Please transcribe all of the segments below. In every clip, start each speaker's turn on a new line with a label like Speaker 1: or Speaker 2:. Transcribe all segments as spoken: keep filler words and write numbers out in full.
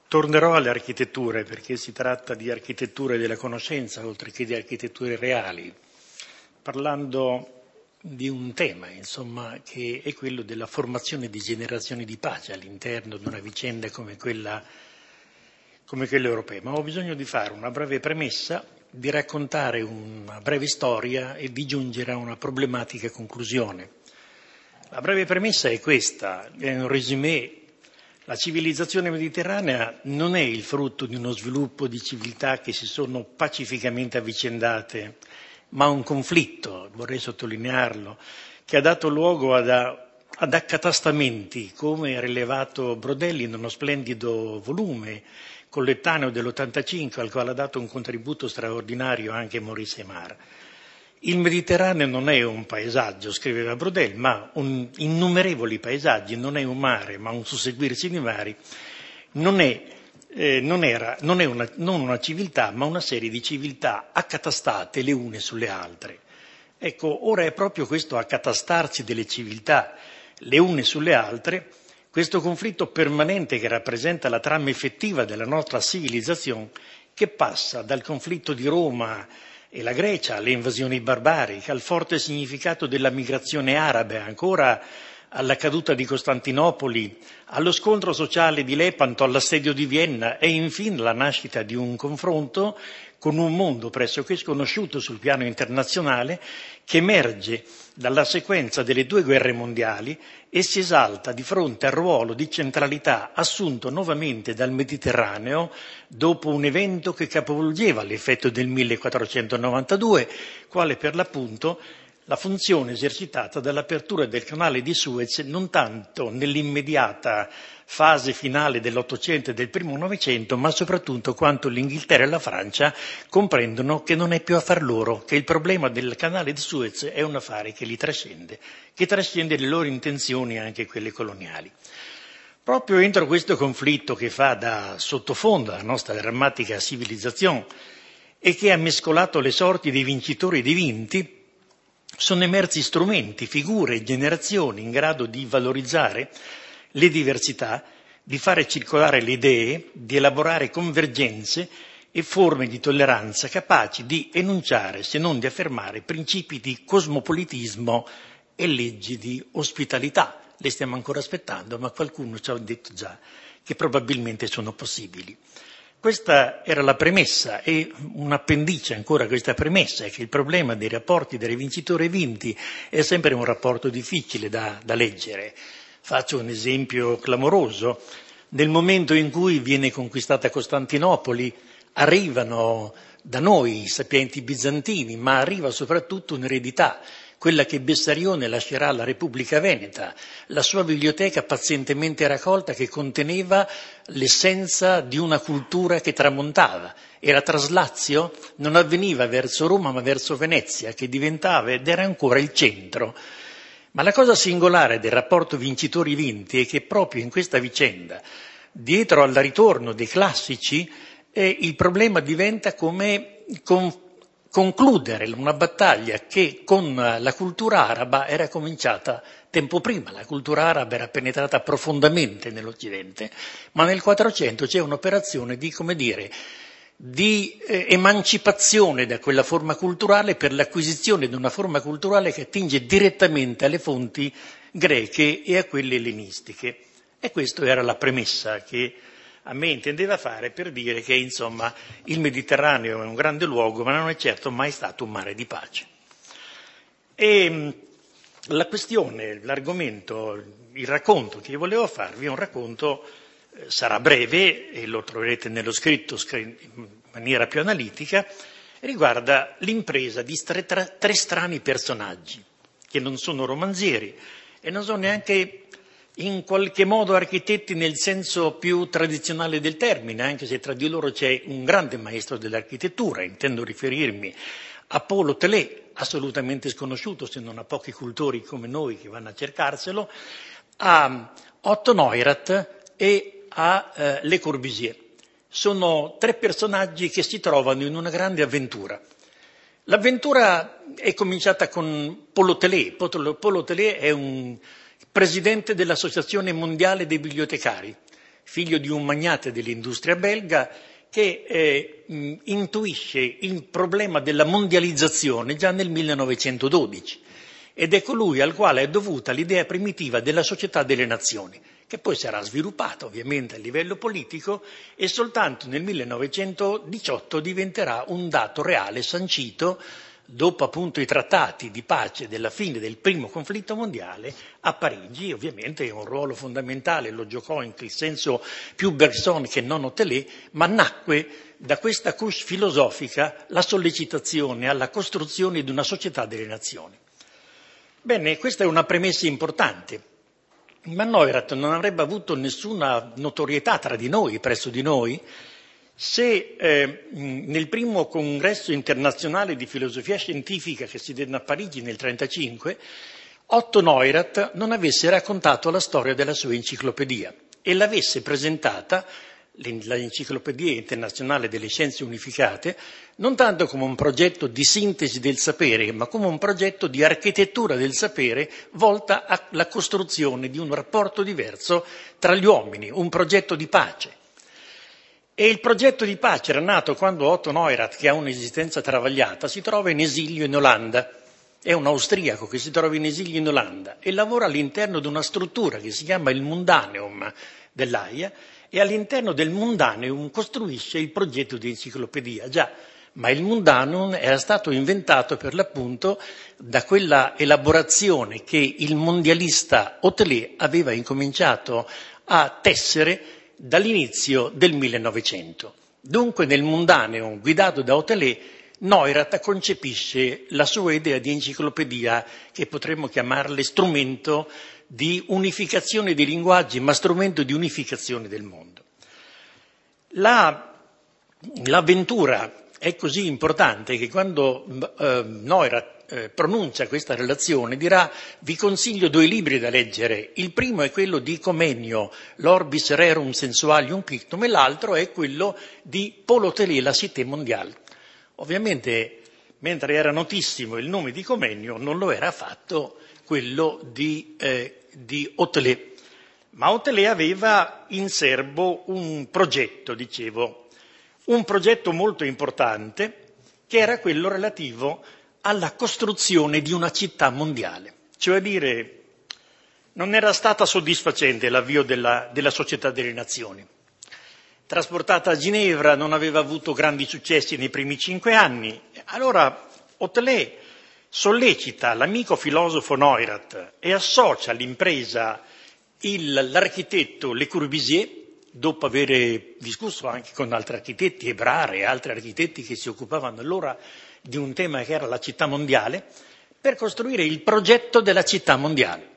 Speaker 1: Tornerò alle architetture, perché si tratta di architetture della conoscenza, oltre che di architetture reali, parlando di un tema, insomma, che è quello della formazione di generazioni di pace all'interno di una vicenda come quella, come quella europea. Ma ho bisogno di fare una breve premessa, di raccontare una breve storia e di giungere a una problematica conclusione. La breve premessa è questa, è un résumé. La civilizzazione mediterranea non è il frutto di uno sviluppo di civiltà che si sono pacificamente avvicendate, ma un conflitto, vorrei sottolinearlo, che ha dato luogo ad, ad accatastamenti, come ha rilevato Brodelli in uno splendido volume coetaneo dell'ottantacinque, al quale ha dato un contributo straordinario anche Maurice Aymar. Il Mediterraneo non è un paesaggio, scriveva Brodelli, ma un, innumerevoli paesaggi, non è un mare, ma un susseguirsi di mari, non è, eh, non era, non è una, non una civiltà, ma una serie di civiltà accatastate le une sulle altre. Ecco, ora è proprio questo accatastarsi delle civiltà le une sulle altre, questo conflitto permanente che rappresenta la trama effettiva della nostra civilizzazione, che passa dal conflitto di Roma e la Grecia, alle invasioni barbariche, al forte significato della migrazione arabe, ancora alla caduta di Costantinopoli, allo scontro sociale di Lepanto, all'assedio di Vienna e infine alla nascita di un confronto con un mondo pressoché sconosciuto sul piano internazionale che emerge dalla sequenza delle due guerre mondiali e si esalta di fronte al ruolo di centralità assunto nuovamente dal Mediterraneo dopo un evento che capovolgeva l'effetto del millequattrocentonovantadue, quale per l'appunto la funzione esercitata dall'apertura del canale di Suez non tanto nell'immediata fase finale dell'Ottocento e del primo Novecento, ma soprattutto quando l'Inghilterra e la Francia comprendono che non è più affar loro, che il problema del canale di Suez è un affare che li trascende, che trascende le loro intenzioni, anche quelle coloniali. Proprio entro questo conflitto che fa da sottofondo alla nostra drammatica civilizzazione e che ha mescolato le sorti dei vincitori e dei vinti, sono emersi strumenti, figure e generazioni in grado di valorizzare le diversità, di fare circolare le idee, di elaborare convergenze e forme di tolleranza capaci di enunciare, se non di affermare, principi di cosmopolitismo e leggi di ospitalità. Le stiamo ancora aspettando, ma qualcuno ci ha detto già che probabilmente sono possibili. Questa era la premessa e un appendice ancora a questa premessa è che il problema dei rapporti dei vincitori e vinti è sempre un rapporto difficile da, da leggere. Faccio un esempio clamoroso. Nel momento in cui viene conquistata Costantinopoli arrivano da noi i sapienti bizantini, ma arriva soprattutto un'eredità, quella che Bessarione lascerà alla Repubblica Veneta, la sua biblioteca pazientemente raccolta che conteneva l'essenza di una cultura che tramontava. E la traslazio non avveniva verso Roma ma verso Venezia, che diventava ed era ancora il centro. Ma la cosa singolare del rapporto vincitori-vinti è che proprio in questa vicenda, dietro al ritorno dei classici, eh, il problema diventa come con concludere una battaglia che con la cultura araba era cominciata tempo prima. La cultura araba era penetrata profondamente nell'Occidente, ma nel Quattrocento c'è un'operazione di, come dire, di eh, emancipazione da quella forma culturale per l'acquisizione di una forma culturale che attinge direttamente alle fonti greche e a quelle ellenistiche. E questa era la premessa che a me intendeva fare per dire che, insomma, il Mediterraneo è un grande luogo, ma non è certo mai stato un mare di pace. E la questione, l'argomento, il racconto che io volevo farvi è un racconto, eh, sarà breve, e lo troverete nello scritto in maniera più analitica, riguarda l'impresa di tre, tre, tre strani personaggi, che non sono romanzieri e non sono neanche in qualche modo architetti nel senso più tradizionale del termine, anche se tra di loro c'è un grande maestro dell'architettura, intendo riferirmi a Paul Hotelet, assolutamente sconosciuto se non a pochi cultori come noi che vanno a cercarselo, a Otto Neurath e a eh, Le Corbusier. Sono tre personaggi che si trovano in una grande avventura. L'avventura è cominciata con Paul Hotelet. Paul Hotelet è un presidente dell'Associazione Mondiale dei Bibliotecari, figlio di un magnate dell'industria belga, che eh, mh, intuisce il problema della mondializzazione già nel millenovecentododici. Ed è colui al quale è dovuta l'idea primitiva della società delle nazioni, che poi sarà sviluppata ovviamente a livello politico e soltanto nel millenovecentodiciotto diventerà un dato reale sancito dopo appunto i trattati di pace della fine del primo conflitto mondiale a Parigi. Ovviamente un ruolo fondamentale lo giocò in il senso più Bergson che non Hotelet, ma nacque da questa couche filosofica la sollecitazione alla costruzione di una società delle nazioni. Bene, questa è una premessa importante, ma Neurath non avrebbe avuto nessuna notorietà tra di noi, presso di noi, se eh, nel primo congresso internazionale di filosofia scientifica che si tenne a Parigi nel millenovecentotrentacinque, Otto Neurath non avesse raccontato la storia della sua enciclopedia e l'avesse presentata, l'Enciclopedia Internazionale delle Scienze Unificate, non tanto come un progetto di sintesi del sapere, ma come un progetto di architettura del sapere volta alla costruzione di un rapporto diverso tra gli uomini, un progetto di pace. E il progetto di pace era nato quando Otto Neurath, che ha un'esistenza travagliata, si trova in esilio in Olanda. È un austriaco che si trova in esilio in Olanda e lavora all'interno di una struttura che si chiama il Mundaneum dell'Aia, e all'interno del Mundaneum costruisce il progetto di enciclopedia. Già, ma il Mundaneum era stato inventato per l'appunto da quella elaborazione che il mondialista Hotelet aveva incominciato a tessere dall'inizio del millenovecento. Dunque nel Mundaneum, guidato da Hotelet, Neurath concepisce la sua idea di enciclopedia, che potremmo chiamarle strumento di unificazione dei linguaggi, ma strumento di unificazione del mondo. La, l'avventura è così importante che quando eh, Neurath eh, pronuncia questa relazione dirà: vi consiglio due libri da leggere. Il primo è quello di Comenio, l'Orbis Rerum Sensualium Pictum, e l'altro è quello di Paul Hotelet, La Cité Mondiale. Ovviamente, mentre era notissimo il nome di Comenio, non lo era affatto quello di, eh, di Hotelet. Ma Hotelet aveva in serbo un progetto, dicevo, un progetto molto importante, che era quello relativo alla costruzione di una città mondiale. Cioè dire, non era stata soddisfacente l'avvio della, della Società delle Nazioni. Trasportata a Ginevra non aveva avuto grandi successi nei primi cinque anni. Allora Hotelet sollecita l'amico filosofo Neurath e associa all'impresa il, l'architetto Le Corbusier, dopo aver discusso anche con altri architetti, Ebrard e altri architetti che si occupavano allora di un tema che era la città mondiale, per costruire il progetto della città mondiale.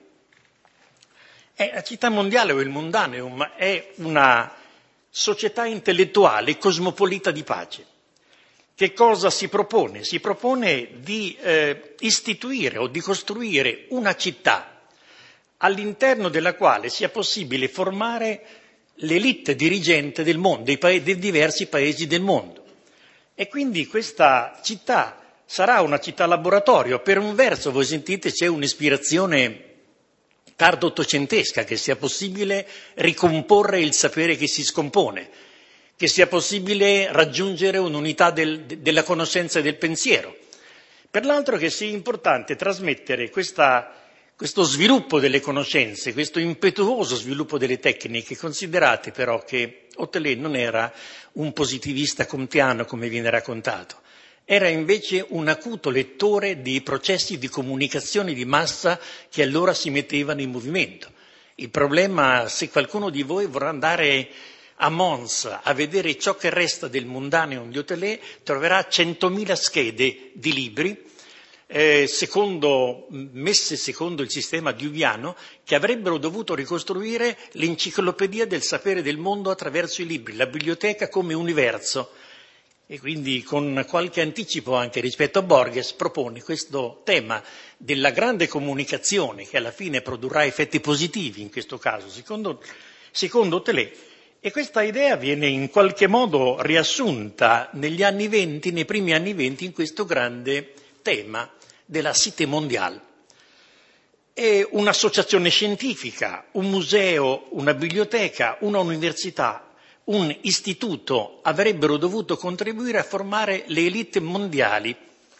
Speaker 1: E la città mondiale o il Mundaneum è una società intellettuale cosmopolita di pace. Che cosa si propone? Si propone di eh, istituire o di costruire una città all'interno della quale sia possibile formare l'elite dirigente del mondo, dei, pa- dei diversi paesi del mondo. E quindi questa città sarà una città laboratorio. Per un verso, voi sentite, c'è un'ispirazione tardo ottocentesca, che sia possibile ricomporre il sapere che si scompone, che sia possibile raggiungere un'unità del, della conoscenza e del pensiero. Per l'altro che sia importante trasmettere questa, questo sviluppo delle conoscenze, questo impetuoso sviluppo delle tecniche. Considerate però che Hotelet non era un positivista kantiano come viene raccontato, era invece un acuto lettore dei processi di comunicazione di massa che allora si mettevano in movimento. Il problema, se qualcuno di voi vorrà andare a Mons a vedere ciò che resta del Mundaneum di Hotelet, troverà centomila schede di libri, eh, secondo, messe secondo il sistema deweyano, che avrebbero dovuto ricostruire l'enciclopedia del sapere del mondo attraverso i libri, la biblioteca come universo. E quindi con qualche anticipo anche rispetto a Borges propone questo tema della grande comunicazione che alla fine produrrà effetti positivi in questo caso, secondo, secondo Hotelet. E questa idea viene in qualche modo riassunta negli anni venti, nei primi anni venti, in questo grande tema della Cité Mondiale. E un'associazione scientifica, un museo, una biblioteca, una università, un istituto avrebbero dovuto contribuire a formare le elite mondiali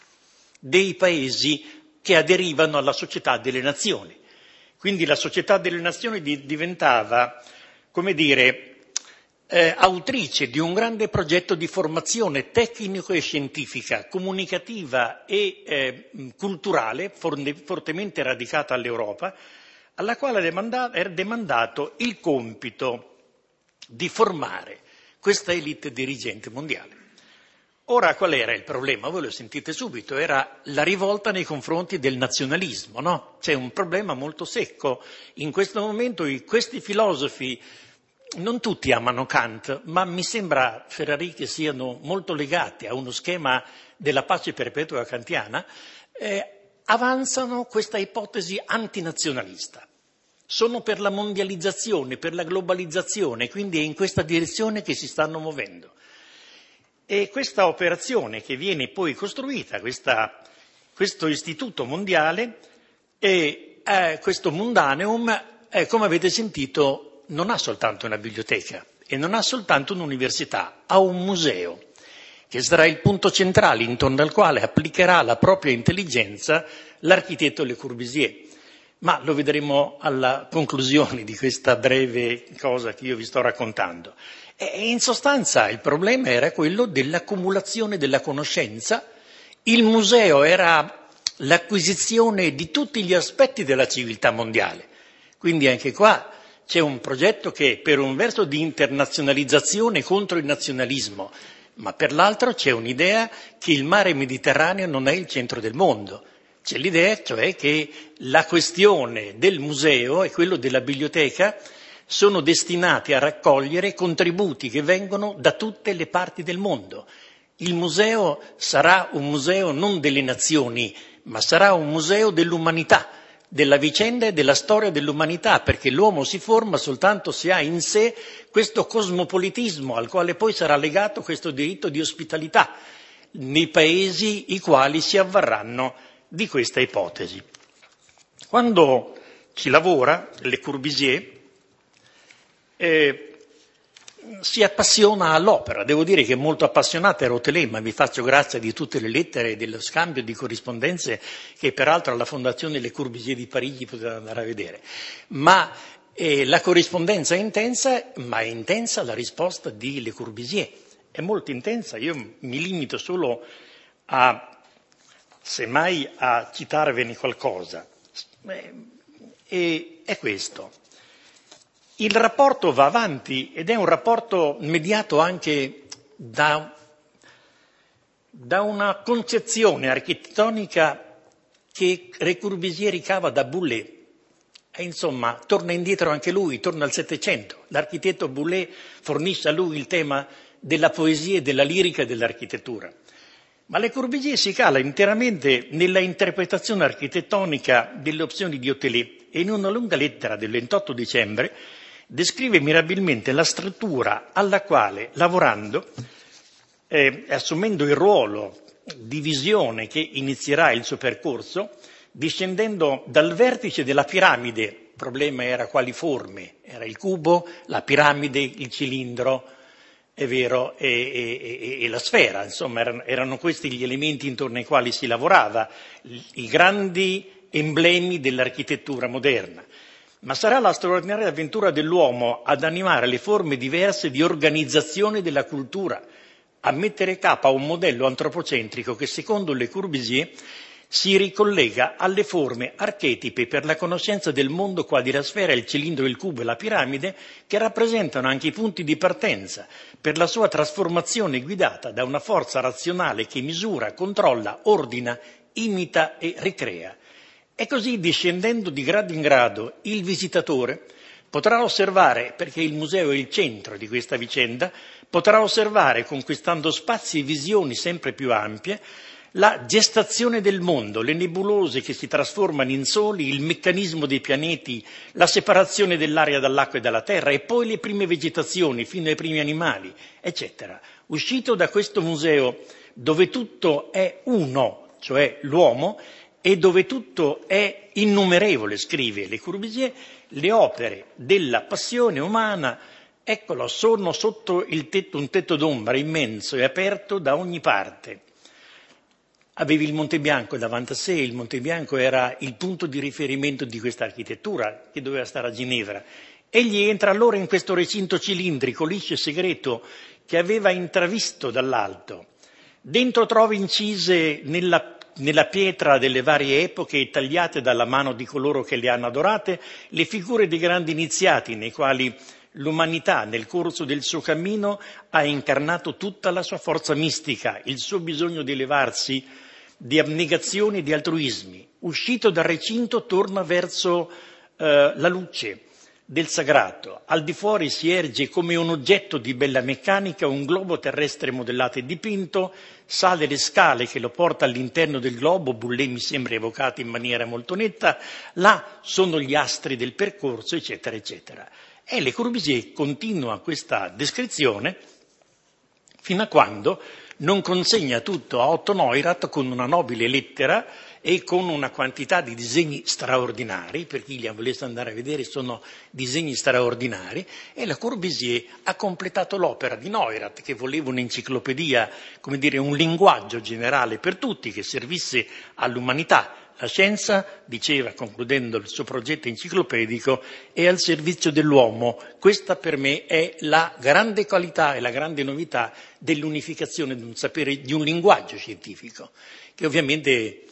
Speaker 1: dei paesi che aderivano alla Società delle Nazioni. Quindi la Società delle Nazioni diventava, come dire, eh, autrice di un grande progetto di formazione tecnico e scientifica, comunicativa e eh, culturale, fortemente radicata all'Europa, alla quale era demandato il compito di formare questa elite dirigente mondiale. Ora qual era il problema? Voi lo sentite subito, era la rivolta nei confronti del nazionalismo, no? C'è un problema molto secco. In questo momento questi filosofi, non tutti amano Kant, ma mi sembra, Ferrari, che siano molto legati a uno schema della pace perpetua kantiana, eh, avanzano questa ipotesi antinazionalista. Sono per la mondializzazione, per la globalizzazione, quindi è in questa direzione che si stanno muovendo. E questa operazione che viene poi costruita, questa, questo istituto mondiale, e eh, questo Mundaneum, eh, come avete sentito, non ha soltanto una biblioteca e non ha soltanto un'università, ha un museo che sarà il punto centrale intorno al quale applicherà la propria intelligenza l'architetto Le Corbusier. Ma lo vedremo alla conclusione di questa breve cosa che io vi sto raccontando. E in sostanza il problema era quello dell'accumulazione della conoscenza. Il museo era l'acquisizione di tutti gli aspetti della civiltà mondiale. Quindi anche qua c'è un progetto che per un verso di internazionalizzazione contro il nazionalismo, ma per l'altro c'è un'idea che il mare Mediterraneo non è il centro del mondo. C'è l'idea, cioè, che la questione del museo e quello della biblioteca sono destinati a raccogliere contributi che vengono da tutte le parti del mondo. Il museo sarà un museo non delle nazioni, ma sarà un museo dell'umanità, della vicenda e della storia dell'umanità, perché l'uomo si forma soltanto se ha in sé questo cosmopolitismo al quale poi sarà legato questo diritto di ospitalità nei paesi i quali si avvarranno di questa ipotesi. Quando ci lavora Le Corbusier eh, si appassiona all'opera. Devo dire che molto appassionata era Hotelet, ma vi faccio grazia di tutte le lettere e dello scambio di corrispondenze che peraltro alla Fondazione Le Corbusier di Parigi potete andare a vedere. Ma eh, la corrispondenza è intensa, ma è intensa la risposta di Le Corbusier. È molto intensa, io mi limito solo a, semmai, a citarvene qualcosa. Eh, e è questo. Il rapporto va avanti ed è un rapporto mediato anche da, da una concezione architettonica che Le Corbusier ricava da Boulez. E insomma, torna indietro anche lui, torna al Settecento. L'architetto Boulez fornisce a lui il tema della poesia e della lirica e dell'architettura. Ma Le Corbusier si cala interamente nella interpretazione architettonica delle opzioni di Hotelet e in una lunga lettera del ventotto dicembre descrive mirabilmente la struttura alla quale, lavorando, eh, assumendo il ruolo di visione che inizierà il suo percorso, discendendo dal vertice della piramide, il problema era quali forme, era il cubo, la piramide, il cilindro, è vero, e, e, e la sfera, insomma erano, erano questi gli elementi intorno ai quali si lavorava, i grandi emblemi dell'architettura moderna. Ma sarà la straordinaria avventura dell'uomo ad animare le forme diverse di organizzazione della cultura, a mettere capo a un modello antropocentrico che, secondo Le Corbusier, si ricollega alle forme archetipe per la conoscenza del mondo quali la sfera, il cilindro, il cubo e la piramide, che rappresentano anche i punti di partenza per la sua trasformazione guidata da una forza razionale che misura, controlla, ordina, imita e ricrea. E così, discendendo di grado in grado, il visitatore potrà osservare, perché il museo è il centro di questa vicenda, potrà osservare, conquistando spazi e visioni sempre più ampie, la gestazione del mondo, le nebulose che si trasformano in soli, il meccanismo dei pianeti, la separazione dell'aria dall'acqua e dalla terra e poi le prime vegetazioni fino ai primi animali, eccetera. Uscito da questo museo dove tutto è uno, cioè l'uomo, e dove tutto è innumerevole, scrive Le Corbusier, le opere della passione umana, eccolo, sono sotto il tetto, un tetto d'ombra immenso e aperto da ogni parte. Avevi il Monte Bianco davanti a sé, il Monte Bianco era il punto di riferimento di questa architettura che doveva stare a Ginevra. Egli entra allora in questo recinto cilindrico, liscio e segreto, che aveva intravisto dall'alto. Dentro trova incise nella, nella pietra delle varie epoche, tagliate dalla mano di coloro che le hanno adorate, le figure dei grandi iniziati, nei quali l'umanità, nel corso del suo cammino, ha incarnato tutta la sua forza mistica, il suo bisogno di elevarsi, di abnegazione e di altruismi. Uscito dal recinto torna verso eh, la luce del sagrato. Al di fuori si erge come un oggetto di bella meccanica un globo terrestre modellato e dipinto, sale le scale che lo porta all'interno del globo, Boulez mi sembra evocato in maniera molto netta, là sono gli astri del percorso, eccetera, eccetera. E Le Corbusier continua questa descrizione fino a quando non consegna tutto a Otto Neurath con una nobile lettera e con una quantità di disegni straordinari, per chi li volesse andare a vedere sono disegni straordinari, e Le Corbusier ha completato l'opera di Neurath, che voleva un'enciclopedia, come dire, un linguaggio generale per tutti, che servisse all'umanità. La scienza, diceva concludendo il suo progetto enciclopedico, è al servizio dell'uomo. Questa per me è la grande qualità e la grande novità dell'unificazione di un sapere, di un linguaggio scientifico, che ovviamente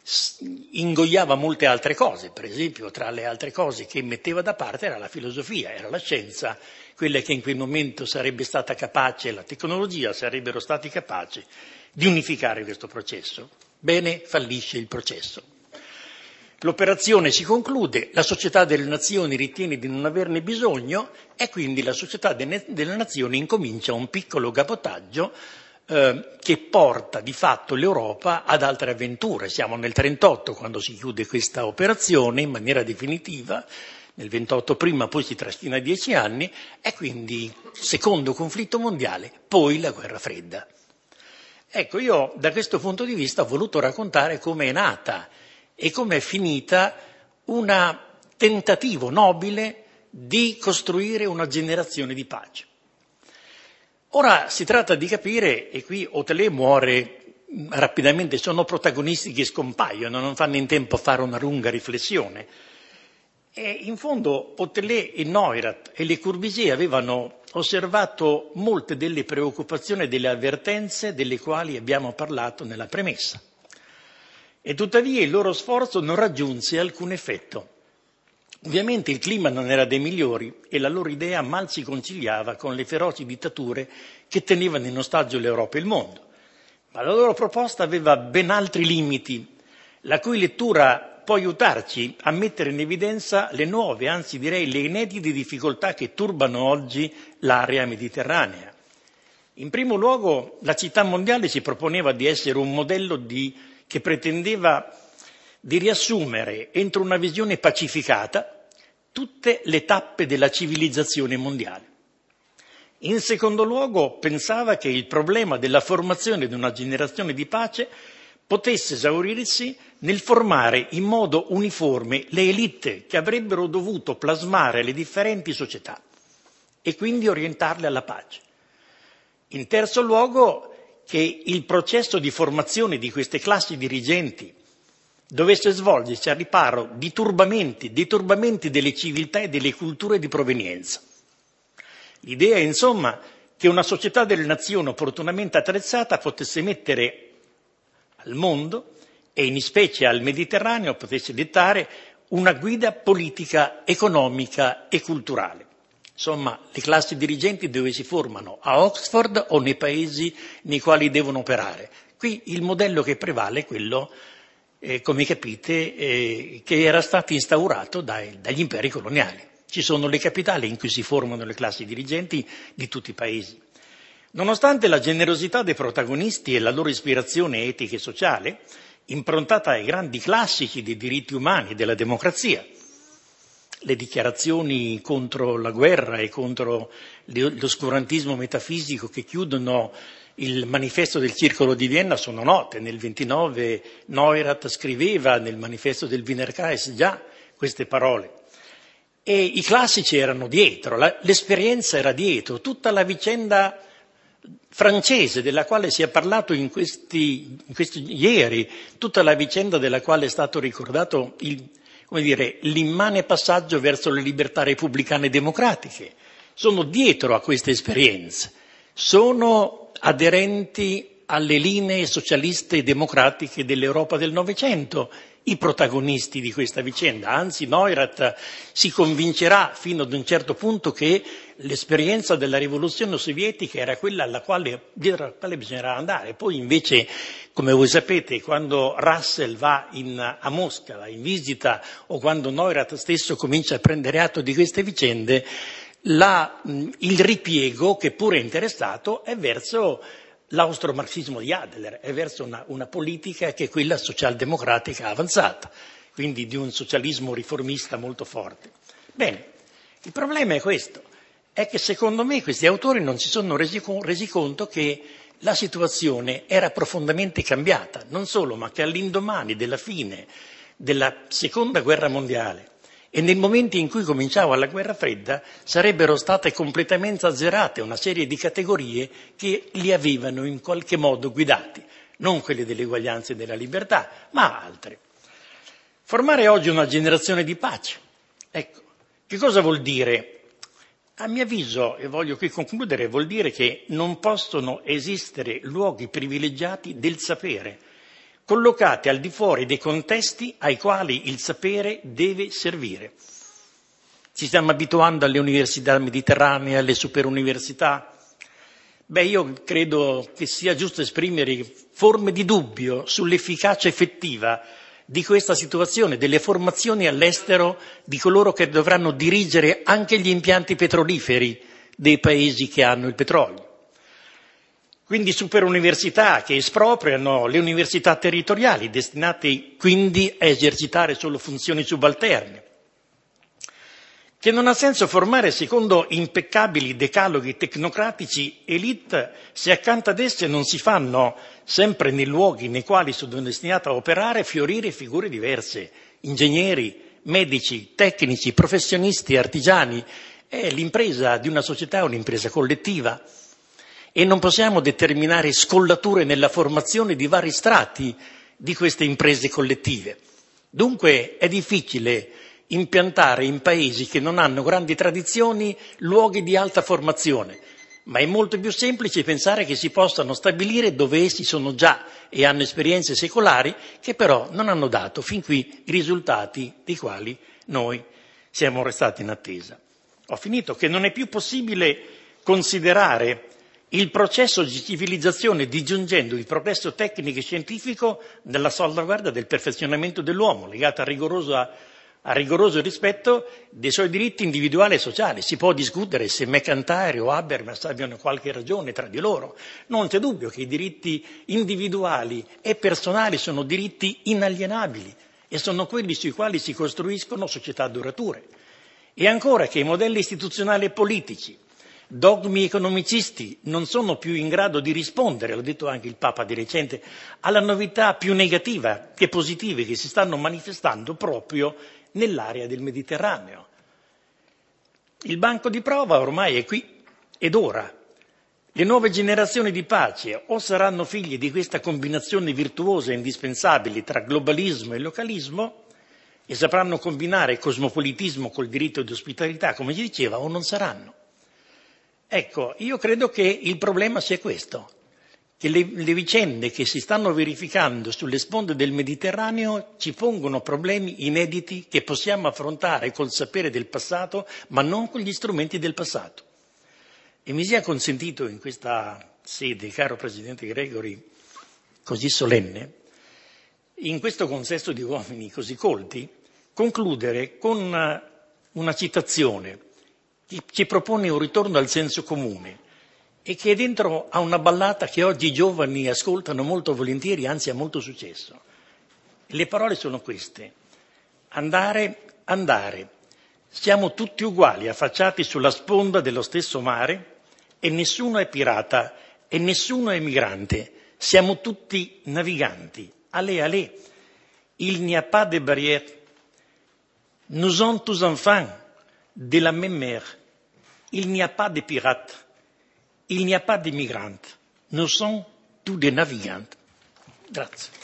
Speaker 1: ingoiava molte altre cose. Per esempio, tra le altre cose che metteva da parte era la filosofia, era la scienza, quella che in quel momento sarebbe stata capace, la tecnologia sarebbero stati capaci di unificare questo processo. Bene, fallisce il processo. L'operazione si conclude, la Società delle Nazioni ritiene di non averne bisogno e quindi la Società delle Nazioni incomincia un piccolo cabotaggio eh, che porta di fatto l'Europa ad altre avventure. Siamo nel trentotto quando si chiude questa operazione in maniera definitiva, nel ventotto prima, poi si trascina dieci anni, e quindi secondo conflitto mondiale, poi la guerra fredda. Ecco, io da questo punto di vista ho voluto raccontare come è nata e come è finita un tentativo nobile di costruire una generazione di pace. Ora si tratta di capire, e qui Hotelet muore rapidamente, sono protagonisti che scompaiono, non fanno in tempo a fare una lunga riflessione. E in fondo Hotelet e Neurath e Le Corbusier avevano osservato molte delle preoccupazioni e delle avvertenze delle quali abbiamo parlato nella premessa. E tuttavia il loro sforzo non raggiunse alcun effetto. Ovviamente il clima non era dei migliori e la loro idea mal si conciliava con le feroci dittature che tenevano in ostaggio l'Europa e il mondo. Ma la loro proposta aveva ben altri limiti, la cui lettura può aiutarci a mettere in evidenza le nuove, anzi direi le inedite difficoltà che turbano oggi l'area mediterranea. In primo luogo, la città mondiale si proponeva di essere un modello di che pretendeva di riassumere entro una visione pacificata tutte le tappe della civilizzazione mondiale. In secondo luogo, pensava che il problema della formazione di una generazione di pace potesse esaurirsi nel formare in modo uniforme le élite che avrebbero dovuto plasmare le differenti società e quindi orientarle alla pace. In terzo luogo, che il processo di formazione di queste classi dirigenti dovesse svolgersi al riparo di turbamenti, di turbamenti delle civiltà e delle culture di provenienza. L'idea, insomma, che una società delle nazioni opportunamente attrezzata potesse mettere al mondo, e in specie al Mediterraneo, potesse dettare una guida politica, economica e culturale. Insomma, le classi dirigenti dove si formano? A Oxford o nei paesi nei quali devono operare? Qui il modello che prevale è quello, eh, come capite, eh, che era stato instaurato dai, dagli imperi coloniali. Ci sono le capitali in cui si formano le classi dirigenti di tutti i paesi. Nonostante la generosità dei protagonisti e la loro ispirazione etica e sociale, improntata ai grandi classici dei diritti umani e della democrazia, le dichiarazioni contro la guerra e contro l'oscurantismo metafisico che chiudono il manifesto del Circolo di Vienna sono note. Nel ventinove Neurath scriveva nel manifesto del Wiener Kreis già queste parole. E i classici erano dietro, la, l'esperienza era dietro, tutta la vicenda francese della quale si è parlato in questi, in questi ieri, tutta la vicenda della quale è stato ricordato il, come dire, l'immane passaggio verso le libertà repubblicane democratiche, sono dietro a queste esperienze, sono aderenti alle linee socialiste e democratiche dell'Europa del Novecento, i protagonisti di questa vicenda. Anzi, Neurath si convincerà fino ad un certo punto che l'esperienza della rivoluzione sovietica era quella alla quale, dietro alla quale bisognava andare. Poi invece, come voi sapete, quando Russell va in, a Mosca, va in visita, o quando Neurath stesso comincia a prendere atto di queste vicende, la, il ripiego, che pure è interessato, è verso l'austro-marxismo di Adler, è verso una, una politica che è quella socialdemocratica avanzata, quindi di un socialismo riformista molto forte. Bene, il problema è questo, è che secondo me questi autori non si sono resi, resi conto che la situazione era profondamente cambiata, non solo, ma che all'indomani della fine della seconda guerra mondiale e nel momento in cui cominciava la guerra fredda sarebbero state completamente azzerate una serie di categorie che li avevano in qualche modo guidati, non quelle dell'eguaglianza e della libertà, ma altre. Formare oggi una generazione di pace, ecco, che cosa vuol dire? A mio avviso, e voglio qui concludere, vuol dire che non possono esistere luoghi privilegiati del sapere, collocati al di fuori dei contesti ai quali il sapere deve servire. Ci stiamo abituando alle università mediterranee, alle superuniversità. Beh, io credo che sia giusto esprimere forme di dubbio sull'efficacia effettiva di questa situazione, delle formazioni all'estero di coloro che dovranno dirigere anche gli impianti petroliferi dei paesi che hanno il petrolio. Quindi superuniversità che espropriano le università territoriali, destinate quindi a esercitare solo funzioni subalterne. Che non ha senso formare secondo impeccabili decaloghi tecnocratici elite se accanto ad esse non si fanno, sempre nei luoghi nei quali sono destinate a operare, fiorire figure diverse, ingegneri, medici, tecnici, professionisti, artigiani. È l'impresa di una società è un'impresa collettiva. E non possiamo determinare scollature nella formazione di vari strati di queste imprese collettive. Dunque è difficile impiantare in paesi che non hanno grandi tradizioni luoghi di alta formazione, ma è molto più semplice pensare che si possano stabilire dove essi sono già e hanno esperienze secolari che però non hanno dato fin qui i risultati dei quali noi siamo restati in attesa. Ho finito, che non è più possibile considerare il processo di civilizzazione disgiungendo il progresso tecnico e scientifico dalla salvaguardia del perfezionamento dell'uomo, legato a rigoroso, a, a rigoroso rispetto dei suoi diritti individuali e sociali. Si può discutere se McIntyre o Habermas abbiano qualche ragione tra di loro. Non c'è dubbio che i diritti individuali e personali sono diritti inalienabili e sono quelli sui quali si costruiscono società durature. E ancora che i modelli istituzionali e politici, dogmi economicisti non sono più in grado di rispondere, l'ha detto anche il Papa di recente, alla novità più negativa che positive che si stanno manifestando proprio nell'area del Mediterraneo. Il banco di prova ormai è qui ed ora. Le nuove generazioni di pace o saranno figlie di questa combinazione virtuosa e indispensabile tra globalismo e localismo e sapranno combinare cosmopolitismo col diritto di ospitalità, come si diceva, o non saranno. Ecco, io credo che il problema sia questo, che le, le vicende che si stanno verificando sulle sponde del Mediterraneo ci pongono problemi inediti che possiamo affrontare col sapere del passato, ma non con gli strumenti del passato. E mi sia consentito in questa sede, caro Presidente Gregori, così solenne, in questo consesso di uomini così colti, concludere con una, una citazione che ci propone un ritorno al senso comune e che è dentro a una ballata che oggi i giovani ascoltano molto volentieri, anzi ha molto successo. E le parole sono queste: andare, andare, Siamo tutti uguali, affacciati sulla sponda dello stesso mare, e nessuno è pirata e nessuno è migrante. Siamo tutti naviganti. Allez, allez. Il n'y a pas de barrière. Nous sommes tous enfants de la même mer. Il n'y a pas de pirates. Il n'y a pas de migrantes. Nous sommes tous des navigants. Grazie.